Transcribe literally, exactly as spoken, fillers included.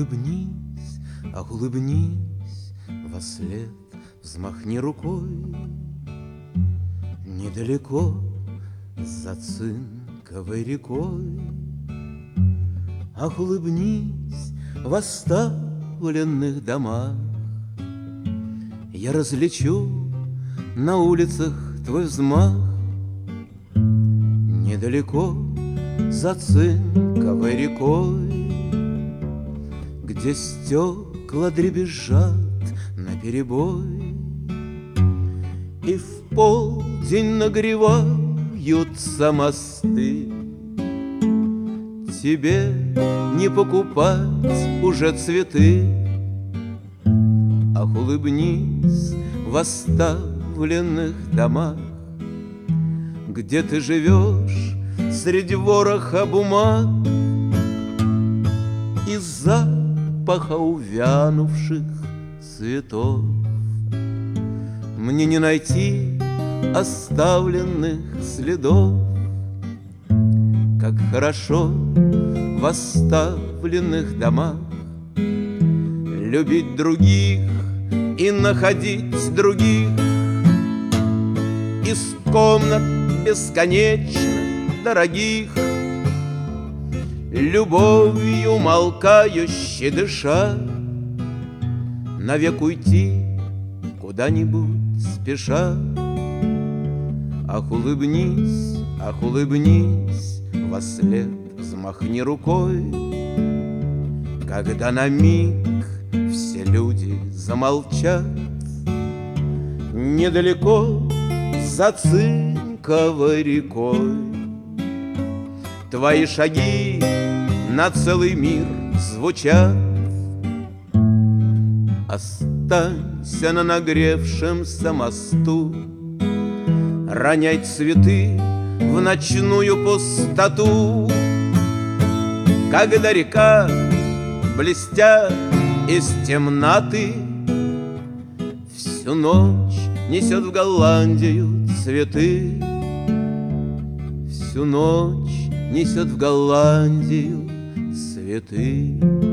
улыбнись, ах, улыбнись, вослед взмахни рукой. Недалеко за цинковой рекой, ах, улыбнись в оставленных домах. Я различу на улицах твой взмах. Недалеко за цинковой рекой, где стекла дребезжат наперебой, и в полдень нагреваются мосты. Тебе не покупать уже цветы, ах, улыбнись в оставленных домах, где ты живешь среди вороха бумаг и запаха увянувших цветов. Мне не найти оставленных следов. Как хорошо в оставленных домах любить других и находить других. Из комнат бесконечно дорогих, любовью молкающе дыша, навек уйти куда-нибудь спеша. Ах, улыбнись, ах, улыбнись, вослед взмахни рукой, когда на миг все люди замолчат. Недалеко за цинковой рекой твои шаги на целый мир звучат. Останься на нагревшемся мосту, роняй цветы в ночную пустоту, когда река, блестя из темноты, всю ночь несет в Голландию цветы. Всю ночь несет в Голландию цветы.